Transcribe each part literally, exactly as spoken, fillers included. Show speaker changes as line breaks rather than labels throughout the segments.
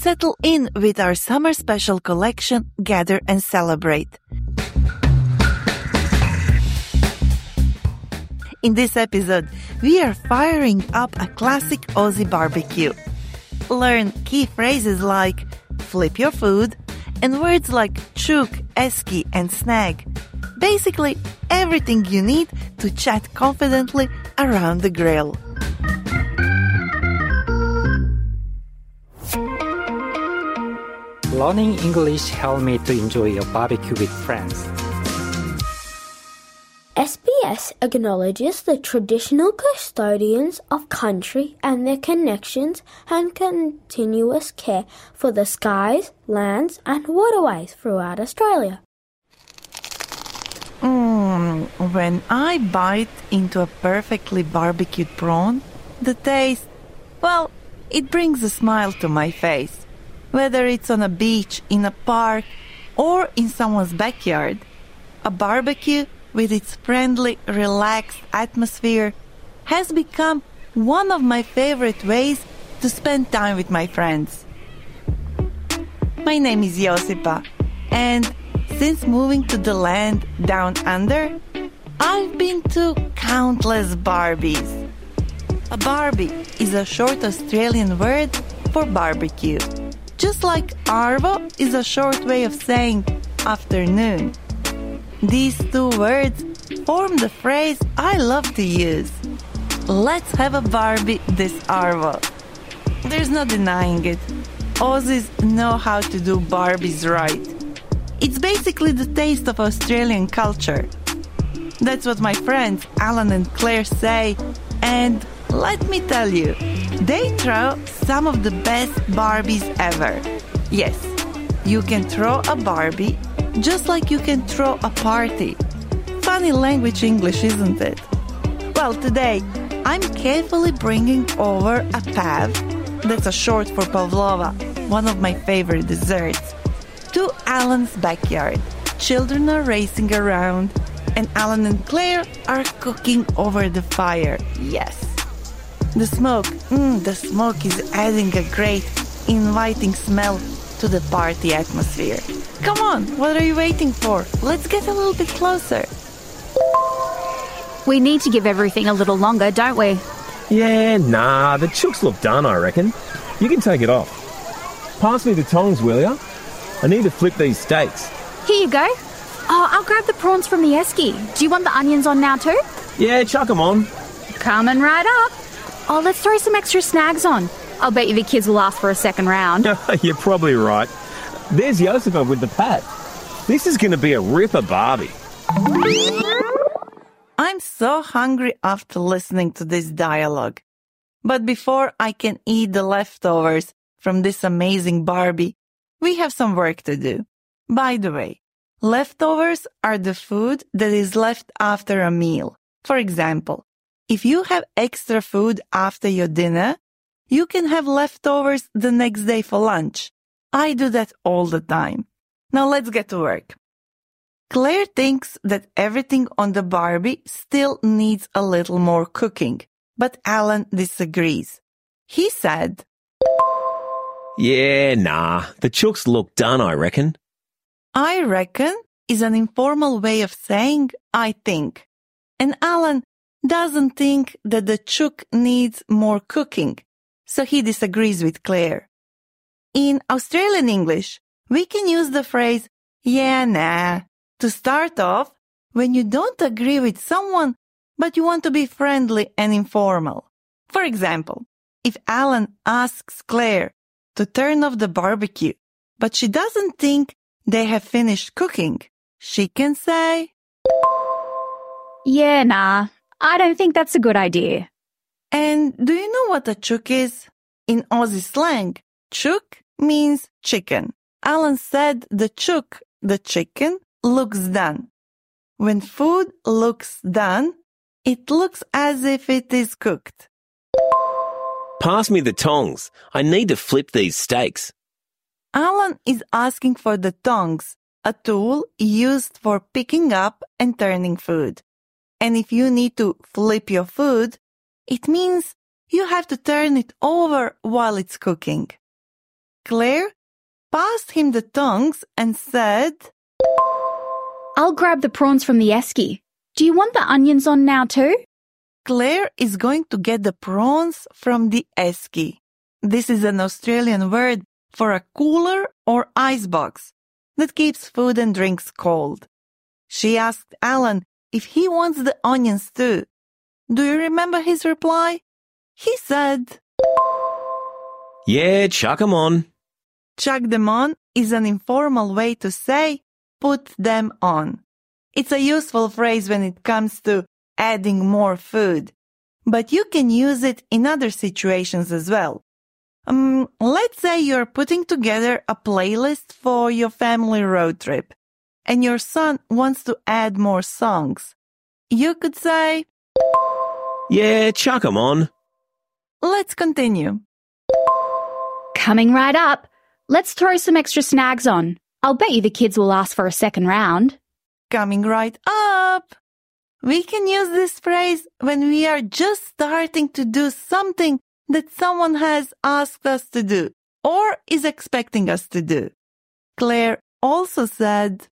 settle in with our summer special collection, Gather and Celebrate. In this episode, we are firing up a classic Aussie barbecue. Learn key phrases like flip your food and words like chook, esky and snag. Basically, everything you need to chat confidently around the grill.
Learning English helped me to enjoy a barbecue with friends.
S B S acknowledges the traditional custodians of country and their connections and continuous care for the skies, lands and waterways throughout Australia.
Mm, when I bite into a perfectly barbecued prawn, the taste, well, it brings a smile to my face. Whether it's on a beach, in a park, or in someone's backyard, a barbecue with its friendly, relaxed atmosphere has become one of my favorite ways to spend time with my friends. My name is Josipa, and since moving to the land down under, I've been to countless Barbies. A Barbie is a short Australian word for barbecue. Just like arvo is a short way of saying afternoon. These two words form the phrase I love to use. Let's have a Barbie this arvo. There's no denying it. Aussies know how to do Barbies right. It's basically the taste of Australian culture. That's what my friends Alan and Claire say, and let me tell you, they throw some of the best Barbies ever. Yes, you can throw a Barbie just like you can throw a party. Funny language English, isn't it? Well, today, I'm carefully bringing over a pav, that's a short for pavlova, one of my favorite desserts, to Alan's backyard. Children are racing around, and Alan and Claire are cooking over the fire. Yes. The smoke, mm, the smoke is adding a great, inviting smell to the party atmosphere. Come on, what are you waiting for? Let's get a little bit closer.
We need to give everything a little longer, don't we?
Yeah, nah, the chooks look done, I reckon. You can take it off. Pass me the tongs, will ya? I need to flip these steaks.
Here you go. Oh, I'll grab the prawns from the esky. Do you want the onions on now too?
Yeah, chuck 'em on.
Coming right up. Oh, let's throw some extra snags on. I'll bet you the kids will ask for a second round.
You're probably right. There's Josipa with the pat. This is going to be a ripper Barbie.
I'm so hungry after listening to this dialogue. But before I can eat the leftovers from this amazing Barbie, we have some work to do. By the way, leftovers are the food that is left after a meal. For example, if you have extra food after your dinner, you can have leftovers the next day for lunch. I do that all the time. Now let's get to work. Claire thinks that everything on the Barbie still needs a little more cooking, but Alan disagrees. He said,
Yeah, nah, the chooks look done, I reckon.
I reckon is an informal way of saying I think. And Alan doesn't think that the chook needs more cooking, so he disagrees with Claire. In Australian English, we can use the phrase, yeah, nah, to start off when you don't agree with someone, but you want to be friendly and informal. For example, if Alan asks Claire to turn off the barbecue, but she doesn't think they have finished cooking, she can say,
Yeah, nah, I don't think that's a good idea.
And do you know what a chook is? In Aussie slang, chook means chicken. Alan said the chook, the chicken, looks done. When food looks done, it looks as if it is cooked.
Pass me the tongs. I need to flip these steaks.
Alan is asking for the tongs, a tool used for picking up and turning food. And if you need to flip your food, it means you have to turn it over while it's cooking. Claire passed him the tongs and said,
I'll grab the prawns from the esky. Do you want the onions on now too?
Claire is going to get the prawns from the esky. This is an Australian word for a cooler or icebox that keeps food and drinks cold. She asked Alan if he wants the onions too. Do you remember his reply? He said,
Yeah, chuck 'em on.
Chuck them on is an informal way to say put them on. It's a useful phrase when it comes to adding more food, but you can use it in other situations as well. Um, let's say you're putting together a playlist for your family road trip, and your son wants to add more songs. You could say,
Yeah, chuck 'em on.
Let's continue.
Coming right up. Let's throw some extra snags on. I'll bet you the kids will ask for a second round.
Coming right up. We can use this phrase when we are just starting to do something that someone has asked us to do or is expecting us to do. Claire also said,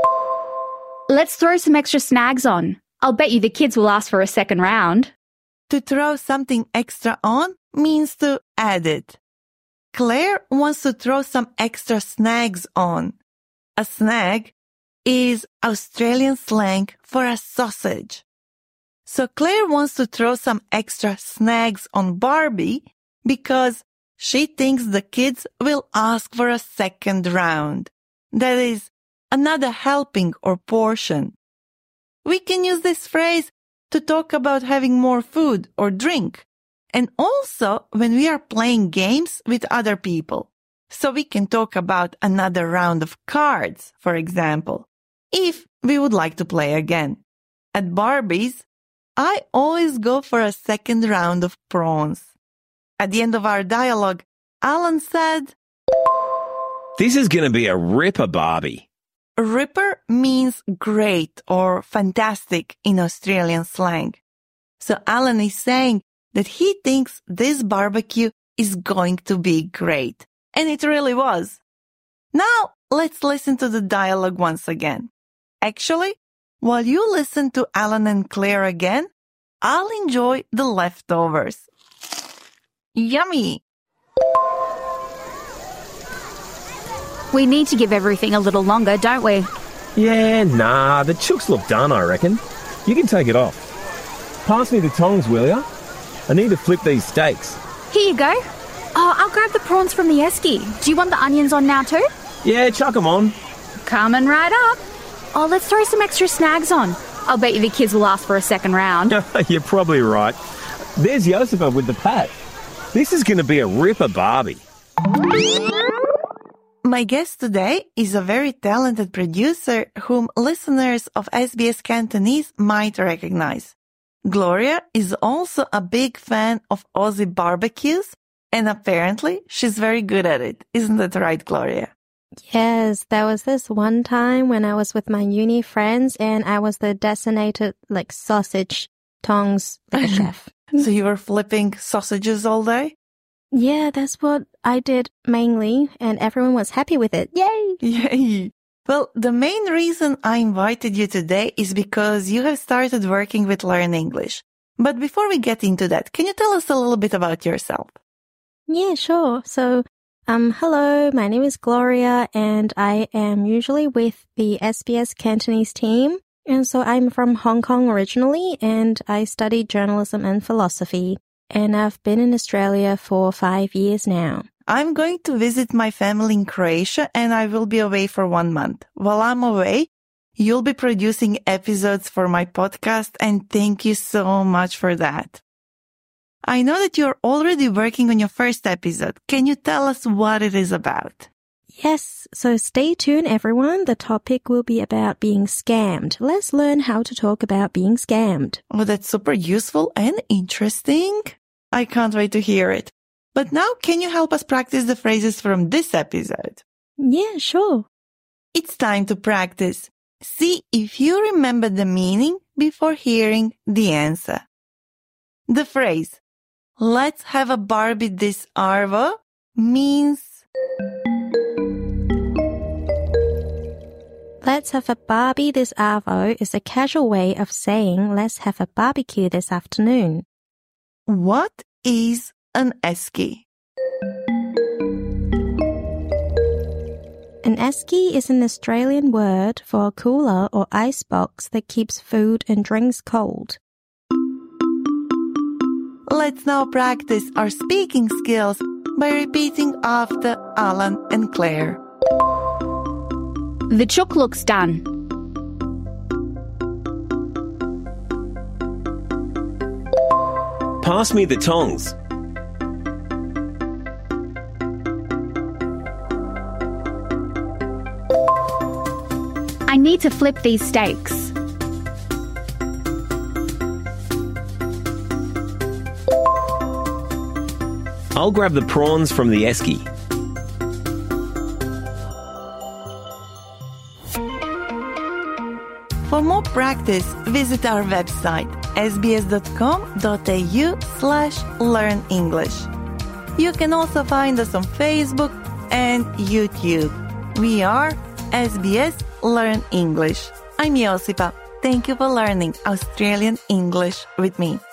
Let's throw some extra snags on. I'll bet you the kids will ask for a second round.
To throw something extra on means to add it. Claire wants to throw some extra snags on. A snag is Australian slang for a sausage. So Claire wants to throw some extra snags on Barbie because she thinks the kids will ask for a second round. That is, another helping or portion. We can use this phrase to talk about having more food or drink, and also when we are playing games with other people. So we can talk about another round of cards, for example, if we would like to play again. At Barbie's, I always go for a second round of prawns. At the end of our dialogue, Alan said,
This is going to be a ripper, Barbie.
Ripper means great or fantastic in Australian slang. So Alan is saying that he thinks this barbecue is going to be great. And it really was. Now, let's listen to the dialogue once again. Actually, while you listen to Alan and Claire again, I'll enjoy the leftovers. Yummy!
We need to give everything a little longer, don't we?
Yeah, nah, the chooks look done, I reckon. You can take it off. Pass me the tongs, will ya? I need to flip these steaks.
Here you go. Oh, I'll grab the prawns from the esky. Do you want the onions on now too?
Yeah, chuck 'em on.
Coming right up. Oh, let's throw some extra snags on. I'll bet you the kids will ask for a second round.
You're probably right. There's Josipa with the pat. This is going to be a ripper, Barbie.
My guest today is a very talented producer whom listeners of S B S Cantonese might recognize. Gloria is also a big fan of Aussie barbecues, and apparently she's very good at it. Isn't that right, Gloria?
Yes, there was this one time when I was with my uni friends and I was the designated like sausage tongs like a chef.
So you were flipping sausages all day?
Yeah, that's what I did mainly, and everyone was happy with it. Yay!
Yay! Well, the main reason I invited you today is because you have started working with Learn English. But before we get into that, can you tell us a little bit about yourself?
Yeah, sure. So, um, hello, my name is Gloria, and I am usually with the S B S Cantonese team. And so I'm from Hong Kong originally, and I studied journalism and philosophy. And I've been in Australia for five years now.
I'm going to visit my family in Croatia and I will be away for one month. While I'm away, you'll be producing episodes for my podcast and thank you so much for that. I know that you're already working on your first episode. Can you tell us what it is about?
Yes, so stay tuned everyone. The topic will be about being scammed. Let's learn how to talk about being scammed.
Oh, that's super useful and interesting. I can't wait to hear it. But now, can you help us practice the phrases from this episode?
Yeah, sure.
It's time to practice. See if you remember the meaning before hearing the answer. The phrase, let's have a Barbie this arvo, means
Let's have a barbie this arvo is a casual way of saying let's have a barbecue this afternoon.
What is an esky?
An esky is an Australian word for a cooler or ice box that keeps food and drinks cold.
Let's now practice our speaking skills by repeating after Alan and Claire.
The chook looks done.
Pass me the tongs.
I need to flip these steaks.
I'll grab the prawns from the esky.
For more practice, visit our website sbs.com.au slash learn English. You can also find us on Facebook and YouTube. We are S B S Learn English. I'm Josipa. Thank you for learning Australian English with me.